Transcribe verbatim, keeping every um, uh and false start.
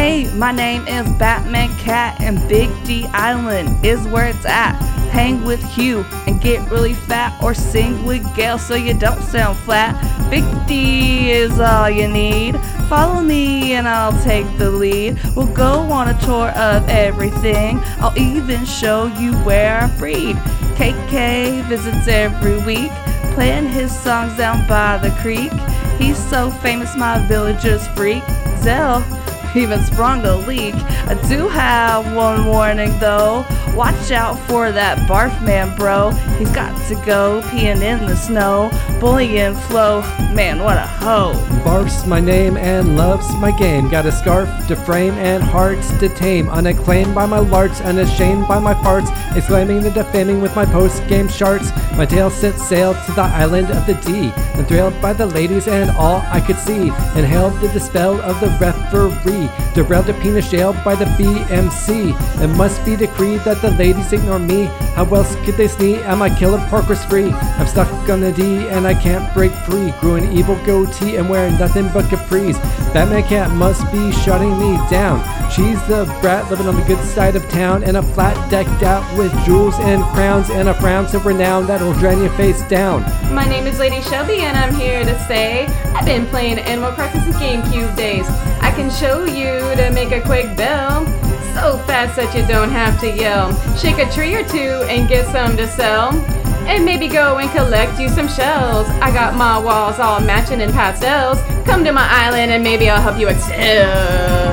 Hey, my name is Batman Cat, and Big D Island is where it's at. Hang with Hugh and get really fat, or sing with Gail so you don't sound flat. Big D is all you need. Follow me and I'll take the lead. We'll go on a tour of everything. I'll even show you where I breed. K K visits every week, playing his songs down by the creek. He's so famous my villagers freak. Zell even sprung a leak. I do have one warning though. Watch out for that barf man, bro. He's got to go peeing in the snow. Bullying Flo, man, what a hoe. Barf's my name and loves my game. Got a scarf to frame and hearts to tame. Unacclaimed by my larts, unashamed by my farts. Exclaiming the defaming with my post-game sharts. My tail set sail to the island of the D. And thrilled by the ladies and all I could see. Inhaled the dispel of the referee. Derailed to penis jail by the B M C. It must be decreed that the ladies ignore me. How else could they see? Am I killer pork was free? I'm stuck on the D and I can't break free. Grew an evil goatee and wearing nothing but capris. Batman Cat must be shutting me down. She's the brat living on the good side of town, and a flat decked out with jewels and crowns, and a frown so renowned that'll drain your face down. My name is Lady Shelby and I'm here to say I've been playing Animal Crossing since GameCube days. I can show you to make a quick bell, so fast that you don't have to yell. Shake a tree or two and get some to sell, and maybe go and collect you some shells. I got my walls all matching in pastels. Come to my island and maybe I'll help you excel.